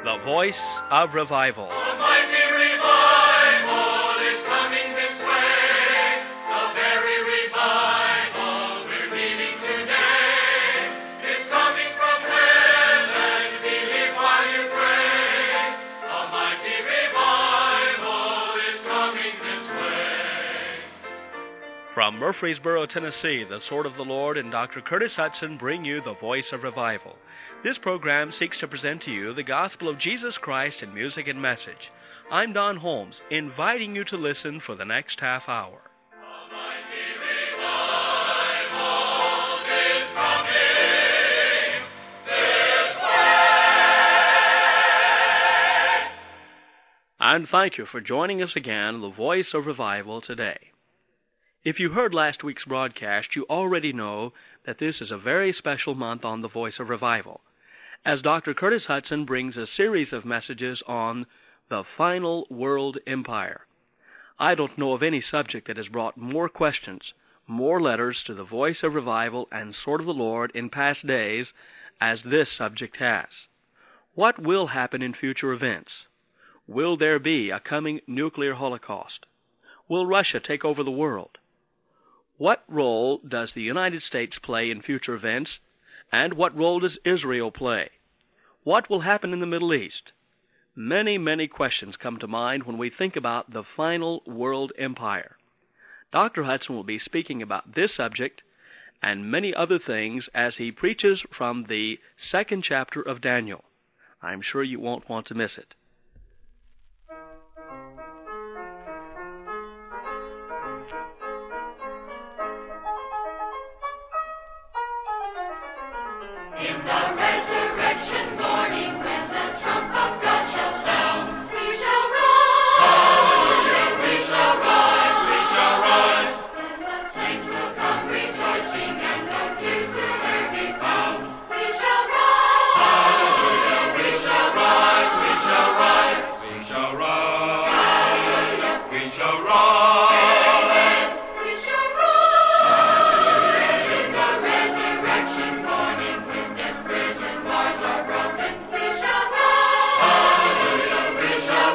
The Voice of Revival. A mighty revival is coming this way. The very revival we're needing today. It's coming from heaven. Believe while you pray. A mighty revival is coming this way. From Murfreesboro, Tennessee, the Sword of the Lord and Dr. Curtis Hutson bring you the Voice of Revival. This program seeks to present to you the gospel of Jesus Christ in music and message. I'm Don Holmes, inviting you to listen for the next half hour. A mighty revival is coming this way. And thank you for joining us again, the Voice of Revival, today. If you heard last week's broadcast, you already know that this is a very special month on the Voice of Revival, as Dr. Curtis Hutson brings a series of messages on the final world empire. I don't know of any subject that has brought more questions, more letters to the Voice of Revival and Sword of the Lord in past days as this subject has. What will happen in future events? Will there be a coming nuclear holocaust? Will Russia take over the world? What role does the United States play in future events, and what role does Israel play? What will happen in the Middle East? Many, many questions come to mind when we think about the final world empire. Dr. Hutson will be speaking about this subject and many other things as he preaches from the second chapter of Daniel. I'm sure you won't want to miss it. In the resurrection morning, when the trump of God shall sound, we shall rise. Hallelujah, we shall rise, we shall rise. And the saints will come rejoicing, and no tears will e'er be found. We shall rise. Hallelujah, we shall rise, we shall rise. We shall rise. Hallelujah, we shall rise. We shall rise. In the resurrection morning, when death's prison bars are broken, we shall rise. Hallelujah, we shall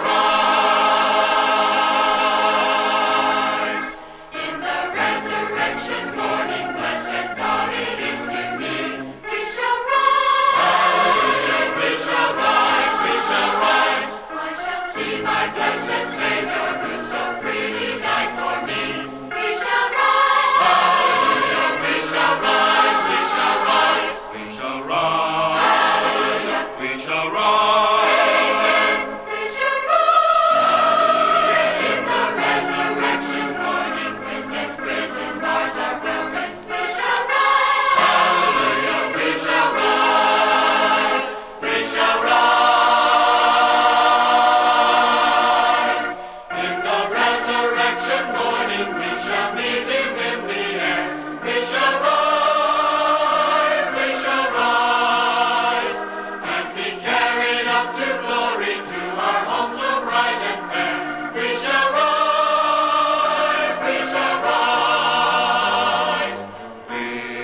rise. In the resurrection morning, blessed thought it is to me, we shall rise. Hallelujah, we shall rise, we shall rise. I shall see my blessed Savior, who so freely died for me. We shall rise. Hallelujah, we shall rise, we shall rise. We shall rise. Hallelujah, we shall rise. We shall rise. In the resurrection morning, when death's prison bars are broken, we shall rise. Hallelujah, we shall rise. We shall rise. In the resurrection morning, we shall meet him in the air. We shall rise, we shall rise, and be carried up to glory to our home so bright and fair. We shall rise, we shall rise. We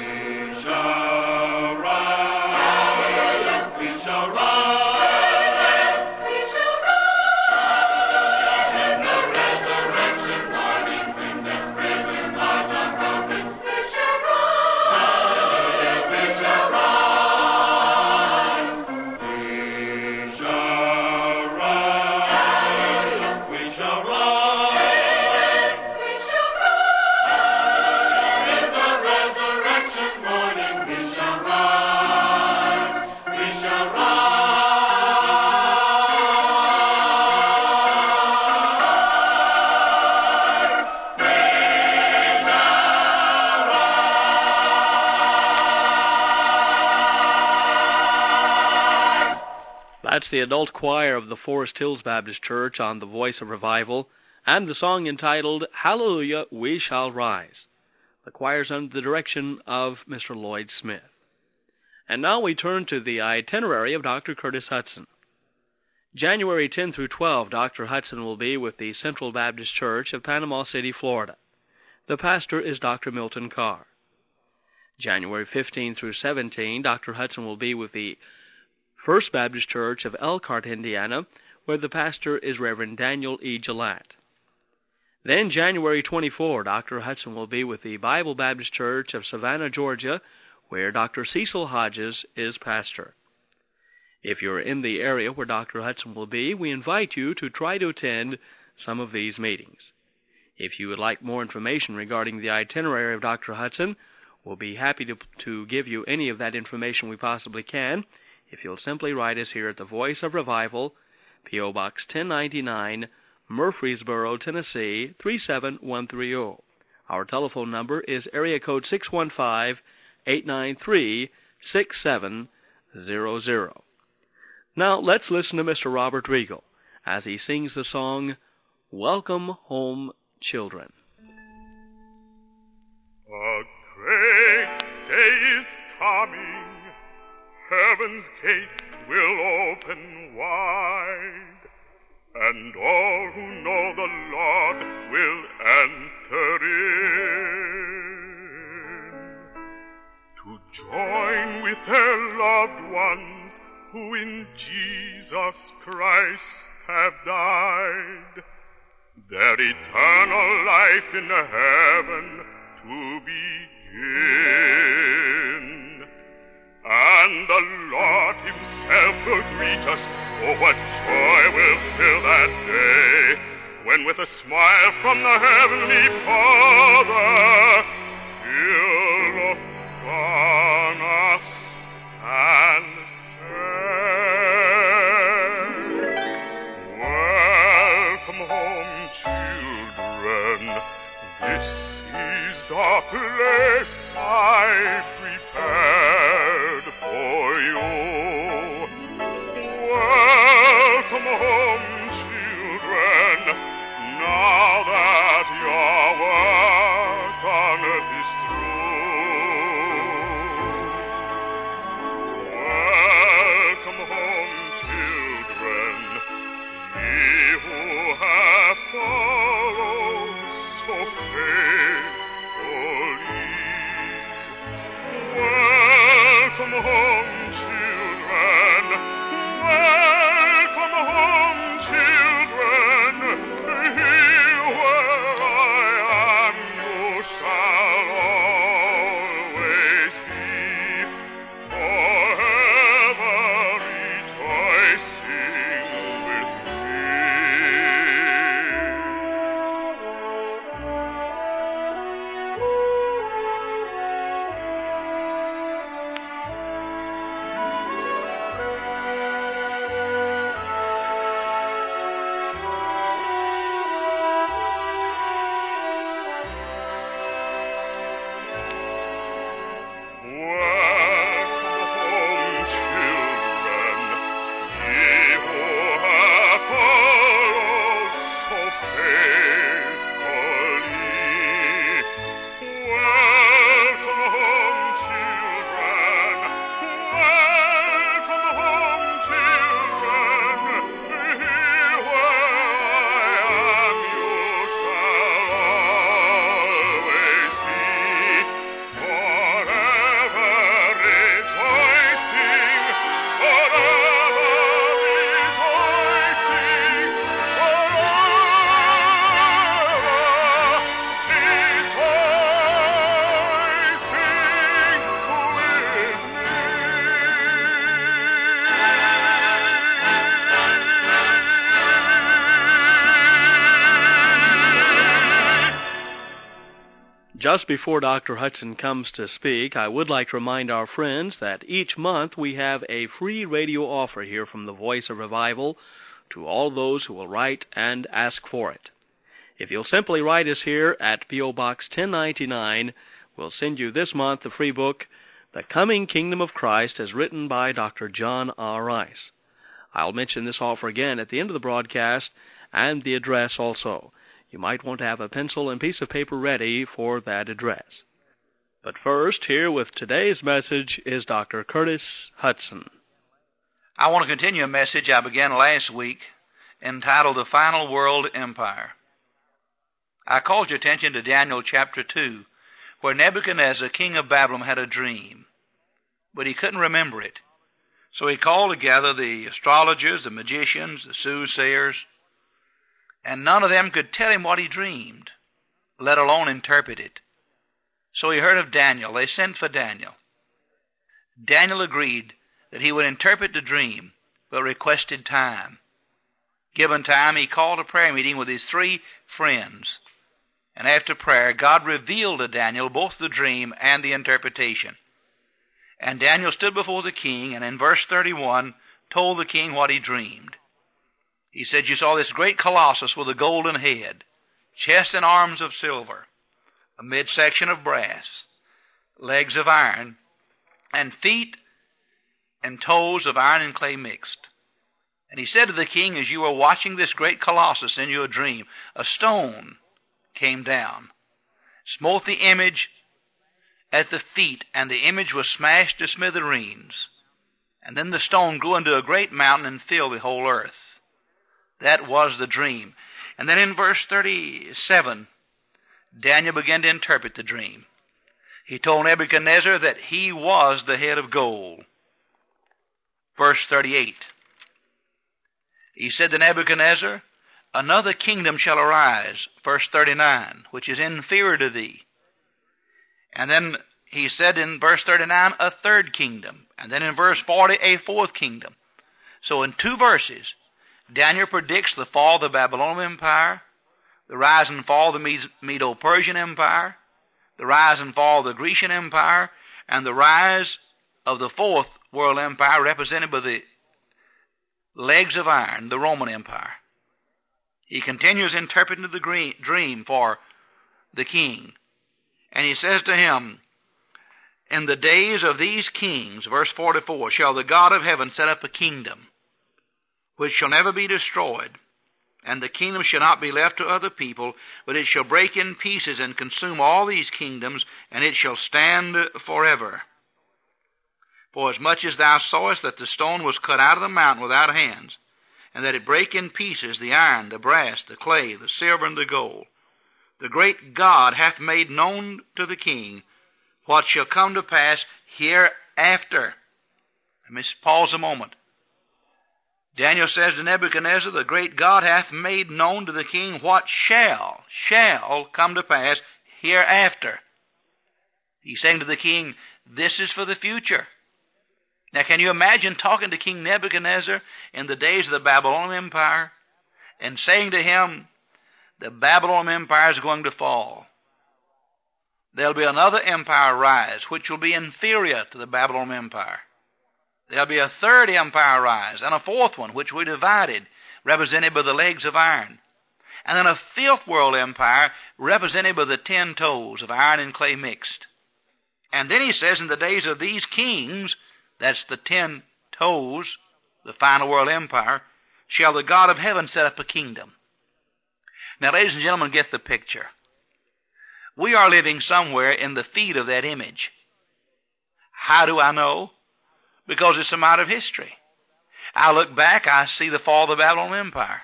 shall rise. We shall rise. We shall rise. In the resurrection morning, when death's prison bars are broken, we shall rise. Hallelujah, we shall rise. We shall rise. Hallelujah, we shall rise. We shall rise. In the resurrection morning, we shall rise. We shall rise. That's the adult choir of the Forest Hills Baptist Church on the Voice of Revival, and the song entitled Hallelujah, We Shall Rise. The choir's under the direction of Mr. Lloyd Smith. And now we turn to the itinerary of Dr. Curtis Hutson. January 10 through 12, Dr. Hutson will be with the Central Baptist Church of Panama City, Florida. The pastor is Dr. Milton Carr. January 15 through 17, Dr. Hutson will be with the First Baptist Church of Elkhart, Indiana, where the pastor is Reverend Daniel E. Gillette. Then January 24, Dr. Hudson will be with the Bible Baptist Church of Savannah, Georgia, where Dr. Cecil Hodges is pastor. If you're in the area where Dr. Hudson will be, we invite you to try to attend some of these meetings. If you would like more information regarding the itinerary of Dr. Hudson, we'll be happy to give you any of that information we possibly can if you'll simply write us here at the Voice of Revival, P.O. Box 1099, Murfreesboro, Tennessee 37130. Our telephone number is area code 615-893-6700. Now let's listen to Mr. Robert Riegel as he sings the song, Welcome Home, Children. A great day is coming, heaven's gate will open wide, and all who know the Lord will enter in, to join with their loved ones who in Jesus Christ have died, their eternal life in heaven to begin. And the Lord himself will greet us. Oh, what joy will fill that day, when with a smile from the Heavenly Father he'll look on us and say, Welcome home, children. This is the place I prepared for you. Welcome home, children, now that your work on earth is through. Welcome home, children, ye who have followed so faithfully. Welcome home, children. Welcome home, children. Here where I am, you shall always be, forever rejoicing with Just before Dr. Hudson comes to speak, I would like to remind our friends that each month we have a free radio offer here from the Voice of Revival to all those who will write and ask for it. If you'll simply write us here at P.O. Box 1099, we'll send you this month the free book, The Coming Kingdom of Christ, as written by Dr. John R. Rice. I'll mention this offer again at the end of the broadcast, and the address also. You might want to have a pencil and piece of paper ready for that address. But first, here with today's message is Dr. Curtis Hudson. I want to continue a message I began last week entitled The Final World Empire. I called your attention to Daniel chapter 2, where Nebuchadnezzar, king of Babylon, had a dream, but he couldn't remember it. So he called together the astrologers, the magicians, the soothsayers, and none of them could tell him what he dreamed, let alone interpret it. So he heard of Daniel. They sent for Daniel. Daniel agreed that he would interpret the dream, but requested time. Given time, he called a prayer meeting with his 3 friends. And after prayer, God revealed to Daniel both the dream and the interpretation. And Daniel stood before the king, and in verse 31 told the king what he dreamed. He said, "You saw this great colossus with a golden head, chest and arms of silver, a midsection of brass, legs of iron, and feet and toes of iron and clay mixed." And he said to the king, as you were watching this great colossus in your dream, a stone came down, smote the image at the feet, and the image was smashed to smithereens. And then the stone grew into a great mountain and filled the whole earth. That was the dream. And then in verse 37, Daniel began to interpret the dream. He told Nebuchadnezzar that he was the head of gold. Verse 38, he said to Nebuchadnezzar, "Another kingdom shall arise," verse 39, "which is inferior to thee." And then he said in verse 39, a third kingdom. And then in verse 40, a fourth kingdom. So in 2 verses, Daniel predicts the fall of the Babylonian Empire, the rise and fall of the Medo-Persian Empire, the rise and fall of the Grecian Empire, and the rise of the 4th world empire represented by the legs of iron, the Roman Empire. He continues interpreting the dream for the king. And he says to him, "In the days of these kings," verse 44, "shall the God of heaven set up a kingdom, which shall never be destroyed. And the kingdom shall not be left to other people, but it shall break in pieces and consume all these kingdoms, and it shall stand forever. For as much as thou sawest that the stone was cut out of the mountain without hands, and that it brake in pieces the iron, the brass, the clay, the silver, and the gold, the great God hath made known to the king what shall come to pass hereafter." Let me pause a moment. Daniel says to Nebuchadnezzar, the great God hath made known to the king what shall come to pass hereafter. He's saying to the king, this is for the future. Now, can you imagine talking to King Nebuchadnezzar in the days of the Babylonian Empire and saying to him, the Babylonian Empire is going to fall. There'll be another empire rise, which will be inferior to the Babylonian Empire. There'll be a third empire rise, and a fourth one, which will be divided, represented by the legs of iron. And then a 5th world empire, represented by the 10 toes of iron and clay mixed. And then he says, in the days of these kings, that's the 10 toes, the final world empire, shall the God of heaven set up a kingdom. Now, ladies and gentlemen, get the picture. We are living somewhere in the feet of that image. How do I know? Because it's a matter of history. I look back, I see the fall of the Babylonian Empire.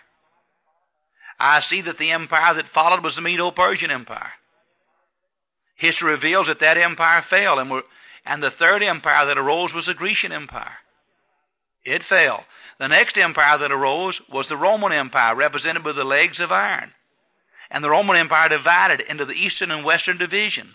I see that the empire that followed was the Medo-Persian Empire. History reveals that that empire fell, and the third empire that arose was the Grecian Empire. It fell. The next empire that arose was the Roman Empire, represented by the legs of iron. And the Roman Empire divided into the eastern and western divisions.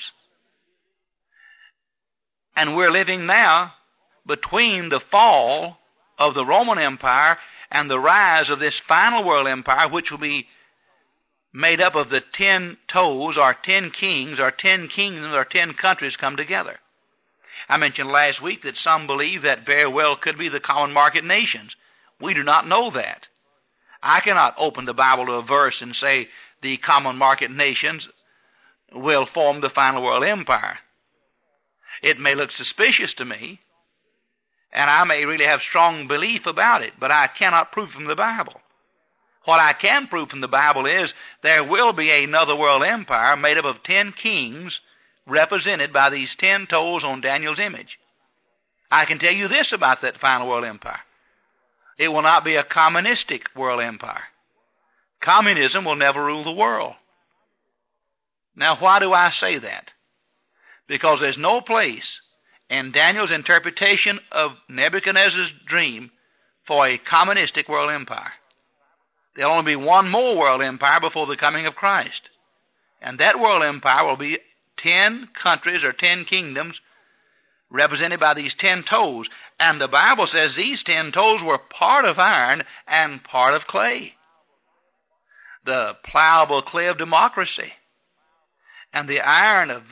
And we're living now between the fall of the Roman Empire and the rise of this final world empire, which will be made up of the 10 toes, or 10 kings, or 10 kingdoms, or 10 countries come together. I mentioned last week that some believe that very well could be the common market nations. We do not know that. I cannot open the Bible to a verse and say the common market nations will form the final world empire. It may look suspicious to me, and I may really have strong belief about it, but I cannot prove from the Bible. What I can prove from the Bible is there will be another world empire made up of 10 kings represented by these 10 toes on Daniel's image. I can tell you this about that final world empire. It will not be a communistic world empire. Communism will never rule the world. Now, why do I say that? Because there's no place in Daniel's interpretation of Nebuchadnezzar's dream for a communistic world empire. There'll only be one more world empire before the coming of Christ. And that world empire will be 10 countries or 10 kingdoms represented by these 10 toes. And the Bible says these 10 toes were part of iron and part of clay. The pliable clay of democracy and the iron of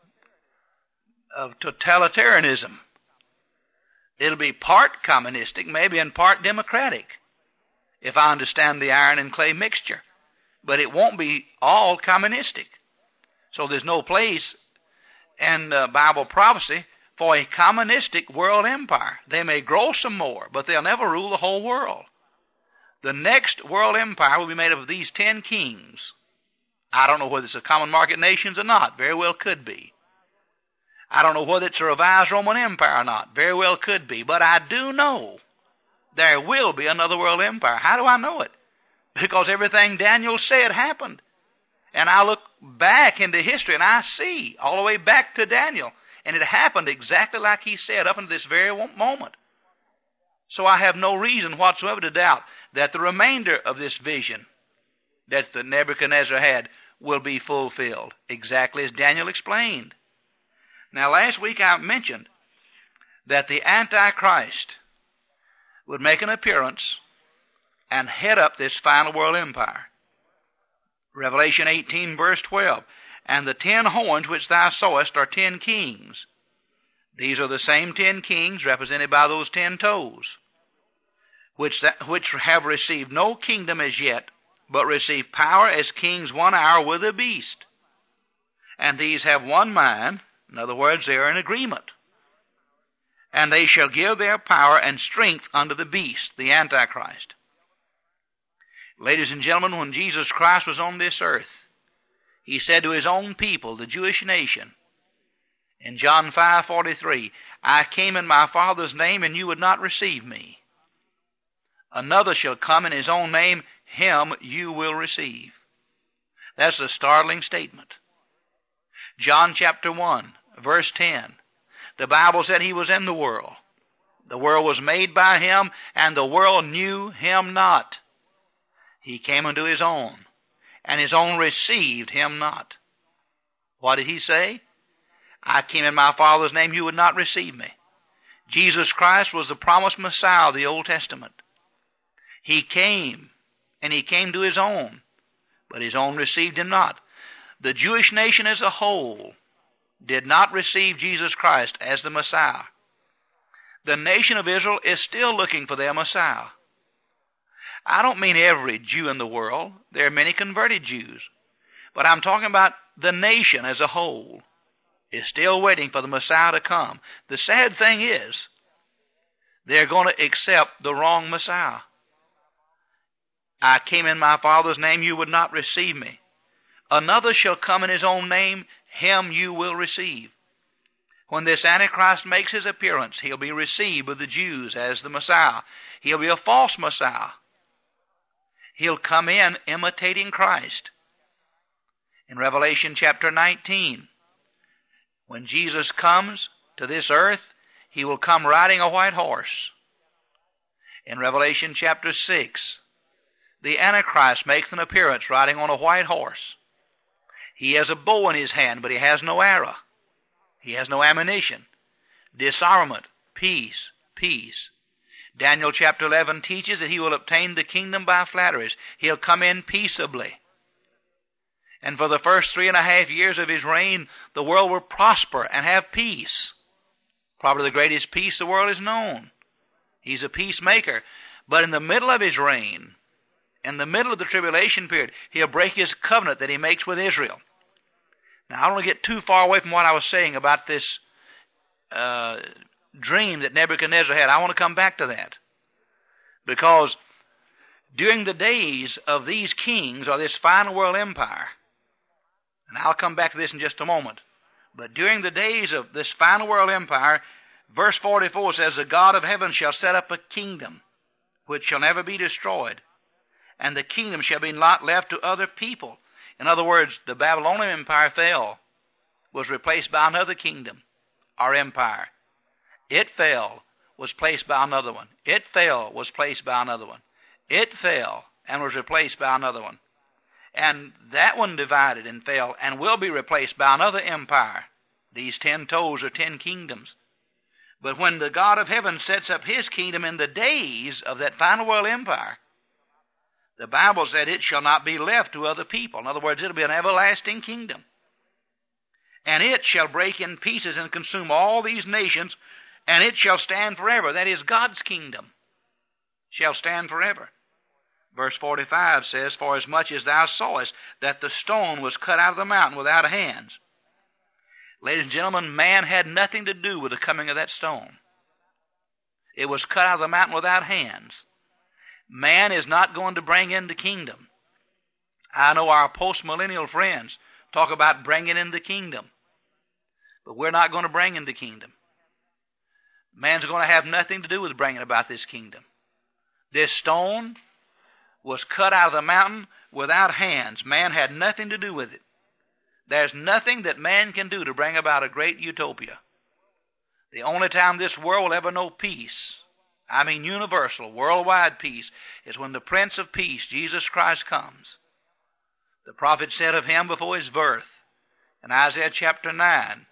totalitarianism. It'll be part communistic, maybe in part democratic, if I understand the iron and clay mixture. But it won't be all communistic. So there's no place in Bible prophecy for a communistic world empire. They may grow some more, but they'll never rule the whole world. The next world empire will be made up of these 10 kings. I don't know whether it's a common market nations or not. Very well could be. I don't know whether it's a revised Roman Empire or not. Very well could be. But I do know there will be another world empire. How do I know it? Because everything Daniel said happened. And I look back into history and I see all the way back to Daniel. And it happened exactly like he said up until this very moment. So I have no reason whatsoever to doubt that the remainder of this vision that the Nebuchadnezzar had will be fulfilled, exactly as Daniel explained. Now, last week I mentioned that the Antichrist would make an appearance and head up this final world empire. Revelation 18, verse 12. And the 10 horns which thou sawest are 10 kings. These are the same 10 kings represented by those 10 toes, which have received no kingdom as yet, but receive power as kings 1 hour with the beast. And these have one mind. In other words, they are in agreement. And they shall give their power and strength unto the beast, the Antichrist. Ladies and gentlemen, when Jesus Christ was on this earth, he said to his own people, the Jewish nation, in John 5:43, I came in my Father's name, and you would not receive me. Another shall come in his own name, him you will receive. That's a startling statement. John chapter 1, verse 10. The Bible said he was in the world. The world was made by him, and the world knew him not. He came unto his own, and his own received him not. What did he say? I came in my Father's name, you would not receive me. Jesus Christ was the promised Messiah of the Old Testament. He came, and he came to his own, but his own received him not. The Jewish nation as a whole did not receive Jesus Christ as the Messiah. The nation of Israel is still looking for their Messiah. I don't mean every Jew in the world. There are many converted Jews. But I'm talking about the nation as a whole is still waiting for the Messiah to come. The sad thing is, they're going to accept the wrong Messiah. I came in my Father's name, you would not receive me. Another shall come in his own name, him you will receive. When this Antichrist makes his appearance, he'll be received with the Jews as the Messiah. He'll be a false Messiah. He'll come in imitating Christ. In Revelation chapter 19, when Jesus comes to this earth, he will come riding a white horse. In Revelation chapter 6, the Antichrist makes an appearance riding on a white horse. He has a bow in his hand, but he has no arrow. He has no ammunition. Disarmament, peace, peace. Daniel chapter 11 teaches that he will obtain the kingdom by flatteries. He'll come in peaceably. And for the first 3.5 years of his reign, the world will prosper and have peace. Probably the greatest peace the world has known. He's a peacemaker. But in the middle of his reign, in the middle of the tribulation period, he'll break his covenant that he makes with Israel. Now, I don't want to get too far away from what I was saying about this dream that Nebuchadnezzar had. I want to come back to that. Because during the days of these kings, or this final world empire, and I'll come back to this in just a moment, but during the days of this final world empire, verse 44 says, the God of heaven shall set up a kingdom which shall never be destroyed, and the kingdom shall be not left to other people. In other words, the Babylonian Empire fell, was replaced by another kingdom or empire. It fell, was placed by another one. It fell, was placed by another one. It fell and was replaced by another one. And that one divided and fell and will be replaced by another empire. These 10 toes are 10 kingdoms. But when the God of heaven sets up his kingdom in the days of that final world empire, the Bible said it shall not be left to other people. In other words, it'll be an everlasting kingdom. And it shall break in pieces and consume all these nations, and it shall stand forever. That is, God's kingdom shall stand forever. Verse 45 says, For as much as thou sawest that the stone was cut out of the mountain without hands. Ladies and gentlemen, man had nothing to do with the coming of that stone. It was cut out of the mountain without hands. Man is not going to bring in the kingdom. I know our post-millennial friends talk about bringing in the kingdom. But we're not going to bring in the kingdom. Man's going to have nothing to do with bringing about this kingdom. This stone was cut out of the mountain without hands. Man had nothing to do with it. There's nothing that man can do to bring about a great utopia. The only time this world will ever know peace, I mean universal, worldwide peace, is when the Prince of Peace, Jesus Christ, comes. The prophet said of him before his birth in Isaiah chapter 9,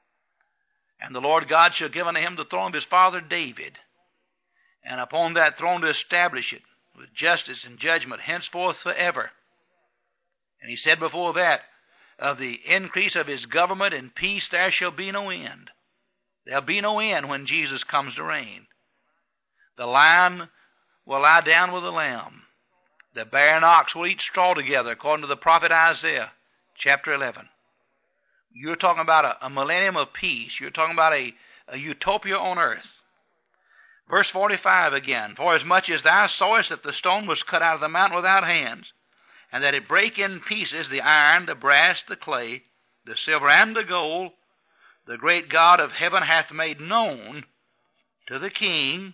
And the Lord God shall give unto him the throne of his father David, and upon that throne to establish it with justice and judgment henceforth forever. And he said before that, Of the increase of his government and peace there shall be no end. There'll be no end when Jesus comes to reign. The lion will lie down with the lamb. The bear and ox will eat straw together, according to the prophet Isaiah, chapter 11. You're talking about a millennium of peace. You're talking about a utopia on earth. Verse 45 again, For as much as thou sawest that the stone was cut out of the mountain without hands, and that it brake in pieces the iron, the brass, the clay, the silver, and the gold, the great God of heaven hath made known to the king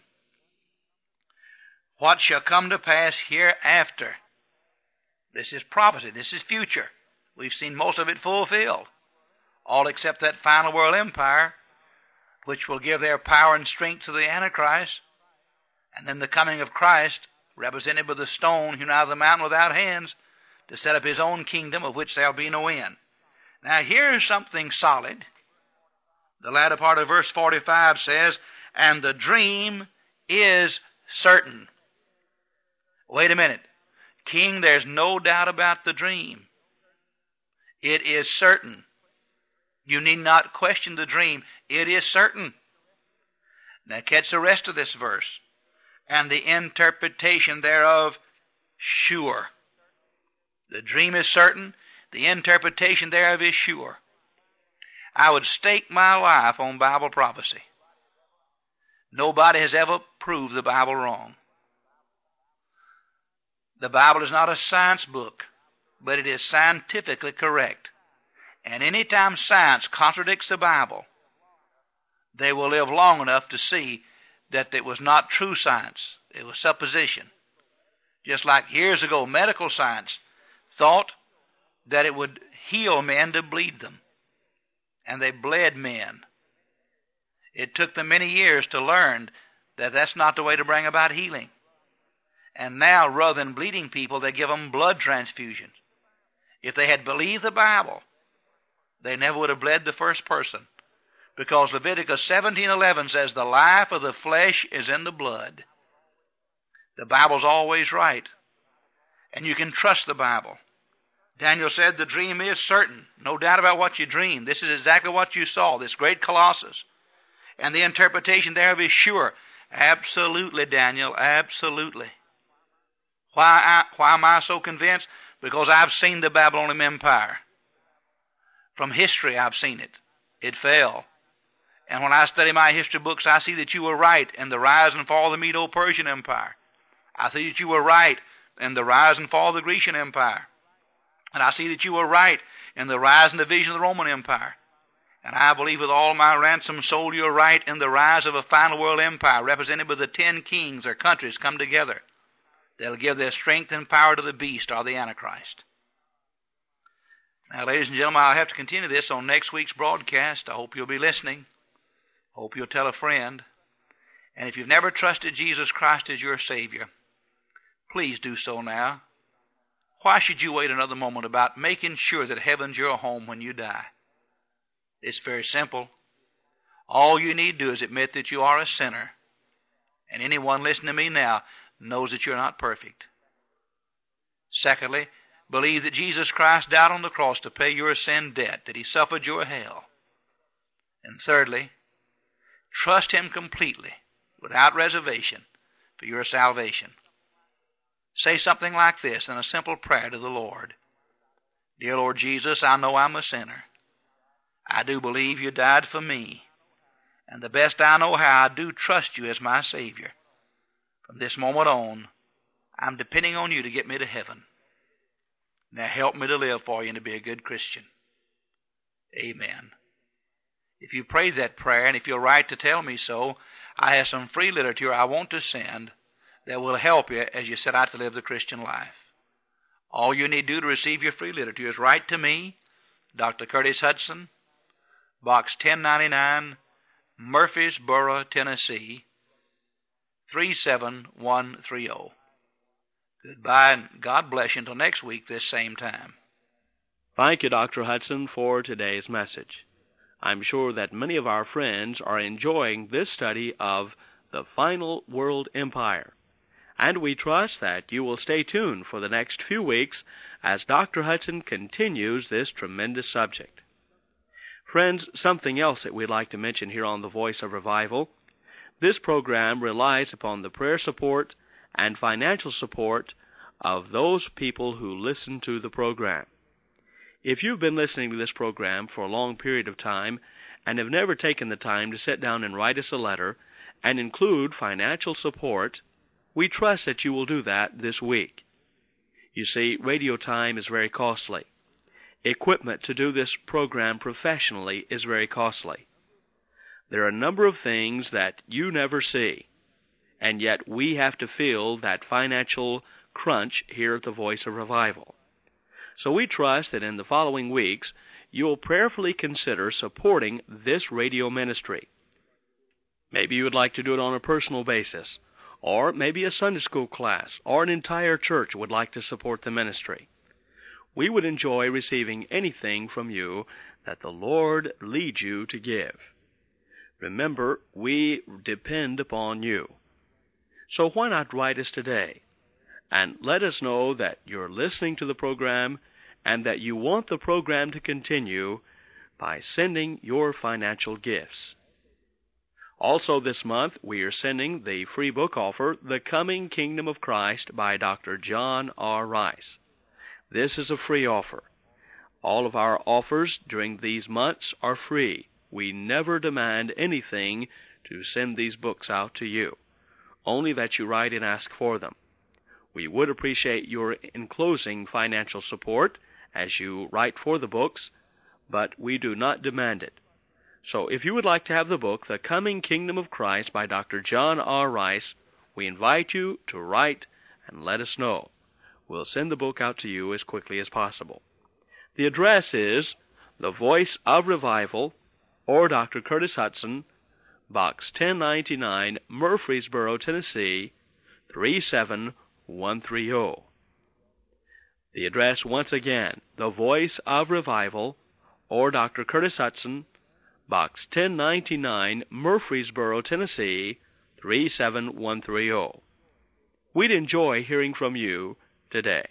what shall come to pass hereafter. This is prophecy. This is future. We've seen most of it fulfilled, all except that final world empire, which will give their power and strength to the Antichrist, and then the coming of Christ, represented by the stone hewn out of the mountain without hands, to set up his own kingdom, of which there will be no end. Now here's something solid. The latter part of verse 45 says, And the dream is certain. Wait a minute. King, there's no doubt about the dream. It is certain. You need not question the dream. It is certain. Now catch the rest of this verse. And the interpretation thereof sure. The dream is certain. The interpretation thereof is sure. I would stake my life on Bible prophecy. Nobody has ever proved the Bible wrong. The Bible is not a science book, but it is scientifically correct. And any time science contradicts the Bible, they will live long enough to see that it was not true science. It was supposition. Just like years ago, medical science thought that it would heal men to bleed them. And they bled men. It took them many years to learn that that's not the way to bring about healing. And now, rather than bleeding people, they give them blood transfusions. If they had believed the Bible, they never would have bled the first person. Because Leviticus 17:11 says, The life of the flesh is in the blood. The Bible's always right. And you can trust the Bible. Daniel said the dream is certain. No doubt about what you dreamed. This is exactly what you saw, this great colossus. And the interpretation thereof is sure. Absolutely, Daniel, absolutely. Why am I so convinced? Because I've seen the Babylonian Empire. From history, I've seen it. It fell. And when I study my history books, I see that you were right in the rise and fall of the Medo-Persian Empire. I see that you were right in the rise and fall of the Grecian Empire. And I see that you were right in the rise and division of the Roman Empire. And I believe with all my ransomed soul you're right in the rise of a final world empire represented by the 10 kings or countries come together. They'll give their strength and power to the beast or the Antichrist. Now, ladies and gentlemen, I'll have to continue this on next week's broadcast. I hope you'll be listening. Hope you'll tell a friend. And if you've never trusted Jesus Christ as your Savior, please do so now. Why should you wait another moment about making sure that heaven's your home when you die? It's very simple. All you need to do is admit that you are a sinner. And anyone listening to me now knows that you're not perfect. Secondly, believe that Jesus Christ died on the cross to pay your sin debt, that He suffered your hell. And thirdly, trust Him completely, without reservation, for your salvation. Say something like this in a simple prayer to the Lord. Dear Lord Jesus, I know I'm a sinner. I do believe you died for me. And the best I know how, I do trust you as my Savior. From this moment on, I'm depending on you to get me to heaven. Now help me to live for you and to be a good Christian. Amen. If you prayed that prayer, and if you'll write to tell me so, I have some free literature I want to send that will help you as you set out to live the Christian life. All you need to do to receive your free literature is write to me, Dr. Curtis Hudson, Box 1099, Murfreesboro, Tennessee, 37130. Goodbye, and God bless you until next week this same time. Thank you, Dr. Hudson, for today's message. I'm sure that many of our friends are enjoying this study of the final world empire. And we trust that you will stay tuned for the next few weeks as Dr. Hudson continues this tremendous subject. Friends, something else that we'd like to mention here on The Voice of Revival. This program relies upon the prayer support and financial support of those people who listen to the program. If you've been listening to this program for a long period of time and have never taken the time to sit down and write us a letter and include financial support, we trust that you will do that this week. You see, radio time is very costly. Equipment to do this program professionally is very costly. There are a number of things that you never see, and yet we have to feel that financial crunch here at the Voice of Revival. So we trust that in the following weeks you'll prayerfully consider supporting this radio ministry. Maybe you would like to do it on a personal basis, or maybe a Sunday school class or an entire church would like to support the ministry. We would enjoy receiving anything from you that the Lord leads you to give. Remember, we depend upon you. So why not write us today and let us know that you're listening to the program and that you want the program to continue by sending your financial gifts. Also this month, we are sending the free book offer, The Coming Kingdom of Christ by Dr. John R. Rice. This is a free offer. All of our offers during these months are free. We never demand anything to send these books out to you, only that you write and ask for them. We would appreciate your enclosing financial support as you write for the books, but we do not demand it. So if you would like to have the book, The Coming Kingdom of Christ by Dr. John R. Rice, we invite you to write and let us know. We'll send the book out to you as quickly as possible. The address is The Voice of Revival, or Dr. Curtis Hudson, Box 1099, Murfreesboro, Tennessee, 37130. The address once again, The Voice of Revival, or Dr. Curtis Hudson, Box 1099, Murfreesboro, Tennessee, 37130. We'd enjoy hearing from you today.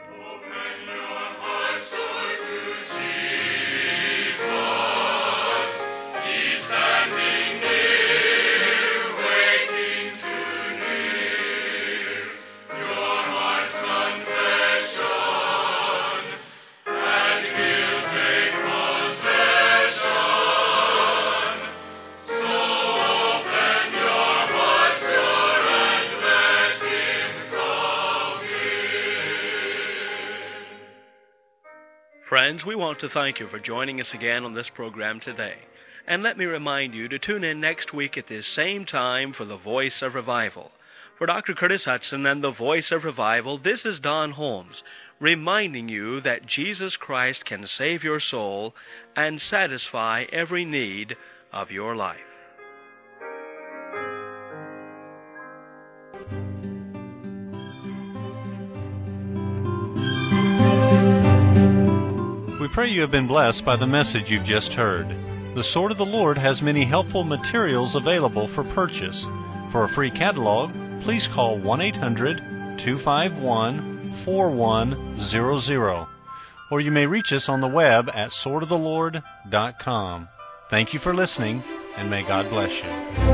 Friends, we want to thank you for joining us again on this program today. And let me remind you to tune in next week at this same time for The Voice of Revival. For Dr. Curtis Hudson and The Voice of Revival, this is Don Holmes, reminding you that Jesus Christ can save your soul and satisfy every need of your life. pray you have been blessed by the message you've just heard. The Sword of the Lord has many helpful materials available for purchase. For a free catalog, please call 1-800-251-4100. Or you may reach us on the web at swordoftheLord.com. Thank you for listening, and may God bless you.